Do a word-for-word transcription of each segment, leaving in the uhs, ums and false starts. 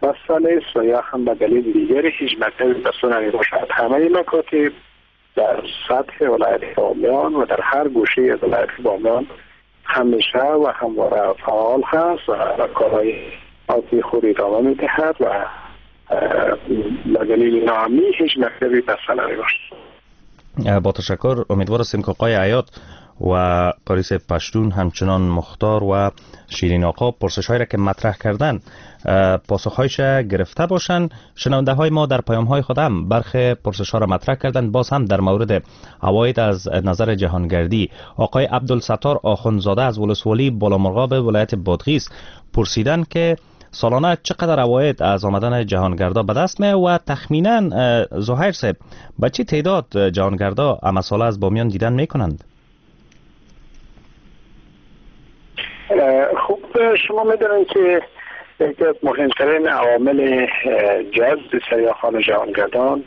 بسته نیست و یا هم به دلیل دیگری هیچ مکتبی بسته نمیباشد. همه مکاتب در سطح ولایت بامیان و در هر گوشه از ولایت بامیان همیشه و همواره فعال هست و کارهای آتی خود ادامه میدهد و به دلیل ناامنی هیچ مکتبی بسته نمیباشد. با تشکر. امیدوار هستیم که آقای عیاط و پاریس پشتون همچنان مختار و شیرین آقا پرسش هایی را که مطرح کردن پاسخ هایش گرفته باشند. شنونده های ما در پیام های خود هم برخی پرسش ها را مطرح کردن، باز هم در مورد عواید از نظر جهانگردی. آقای عبدالستار آخوندزاده از ولسوالی بالامرغاب ولایت بادغیس پرسیدن که سالانه چقدر عواید از آمدن جهانگردا به دست می و تخمینا زهیر صاحب به چه تعداد جهانگردا اما ساله از بامیان دیدن می کنند؟ خوب شما میدونید که یکی از مهمترین عوامل جذب سیاحان و جهانگردان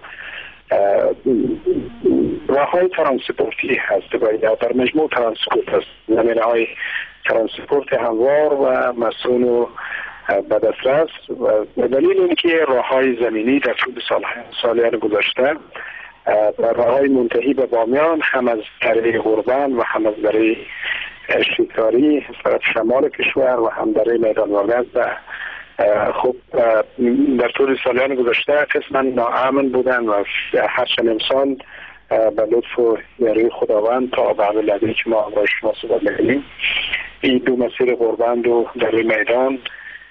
راههای ترانسپورتی هست و یا در مجموع ترانسپورت هست، زمینه های ترانسپورت هموار و مسئول و به دسترس و به دلیل اینکه راههای زمینی در طول سالیان گذشته در راههای منتهی به بامیان هم از طریق غربان و هم از طریق شکاری از طرف شمال کشور و هم در میدان واگز خب در طول سالیان گذشته قسما ناامن بودن و هرچند امسال به لطف و یاری خداوند تا به لحظه‌ای که ما با شما صحبت می‌کنیم این دو مسیر غربند و در میدان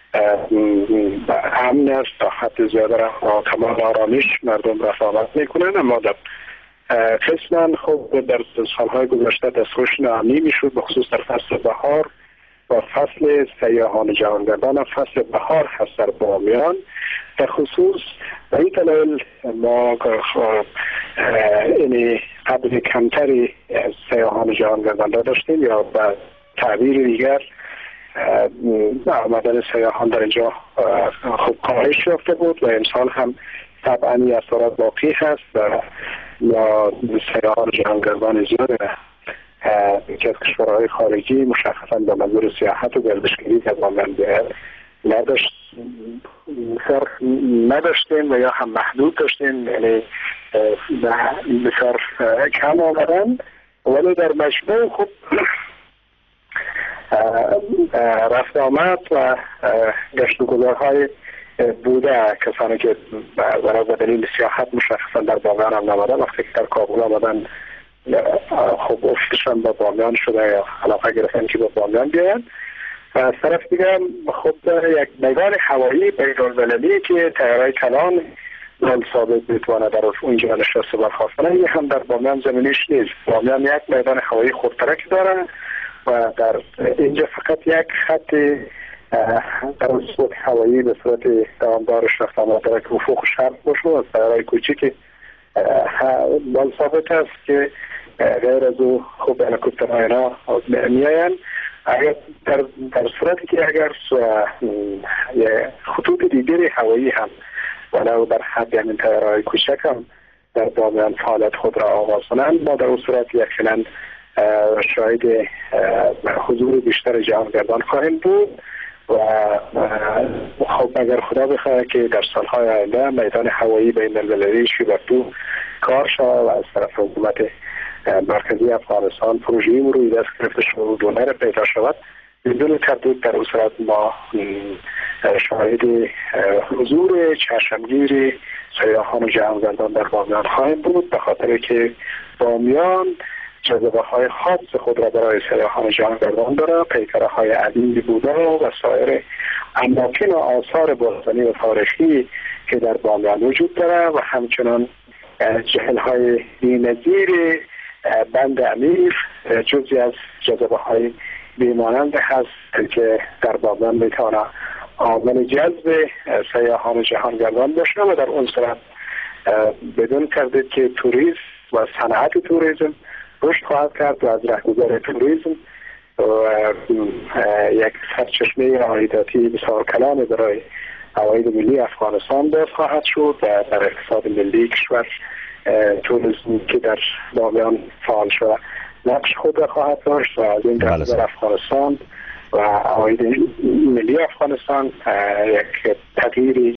امن است تا حد زیاده را با تمام آرامش مردم رفت آمد میکنن، اما در قسما خب در سالهای گذشته دستخوش ناامنی میشد، بخصوص در فصل بهار و فصل سیاحان جهانگردان. فصل بهار هست در بامیان در خصوص به این دلیل ما این قدر کمتری سیاحان جهانگردان را داشتیم یا به تعبیر دیگر آمدن سیاحان در اینجا خوب کاهش یافته بود و امسال هم طبعا این اثرات باقی هست و یا سیاحان جهانگردان زیاده که از کشورهای خارجی مشخصا به منظور سیاحت و گردشگری در بامیان نداشت نداشتیم و یا هم محدود داشتیم، یعنی بسیار کم آمدن، ولی در مجموع خوب رفت آمد و گشت و گذارهای بوده. کسانی که برای به دلیل سیاحت مشخصا در بامیان هم نماده وقتی که در کابل آمدن خب افکشان به بامیان شده یا علاقه گرفتن که به بامیان بیاین. و از طرف دیگه خب یک میدان هوایی بین‌المللی که طیاره‌های کلان نام ثابت بتوانه در اونجا نشسته برخواست کنه، این هم در بامیان زمینیش نیست. بامیان یک میدان هوایی خودترک داره و در اینجا فقط یک خط ترانسپورت هوایی به صورت دوامدارش رفت آمد در افق شرق باشه از طیاره‌های کوچیک نام ثابت است که غیر از او خوب هلیکوپترها اینا میآیند. اگر در در صورتی که اگر خطوط دیگری هوایی هم ولو در حد همین طیاره‌های کوچک هم در بامیان فعالیت خود را آغاز کنند، ما در اون صورت یقینا شاهد حضور بیشتر جهانگردان خواهیم بود و خب اگر خدا بخواهد که در سالهای آینده میدان هوایی بین‌المللی شیبافتو کار شود و از طرف حکومت مرکزی افغانستان پروژه‌ای روی دست گرفته شد و دونر پیدا شود، بدون تردید در اون صورت ما شاهد حضور چشمگیر سیاحان و جهانگردان در بامیان خواهیم بود، به خاطر که بامیان جذبه های خاص خود را برای سیاحان جهانگردان داره. پیکره های عدیدی بوده و سایر اماکن و آثار باستانی و تاریخی که در بامیان وجود داره و همچنان جهل های بی‌نظیر بند امیر جزی از جذبه های بیمانند هست که در بامیان میتونه عامل جذب سیاحان جهانگردان باشه و در اون صورت بدون تردید که توریسم و صنعت توریسم رشد خواهد کرد و از رهگذر توریسم و یک سرچشمه عایداتی بسیار کلان برای عواید ملی افغانستان باز خواهد شد و در اقتصاد ملی کشور توریسم که در بامیان فعال شده نقش خود را خواهد داشت و از این در افغانستان و عواید ملی افغانستان یک تغییری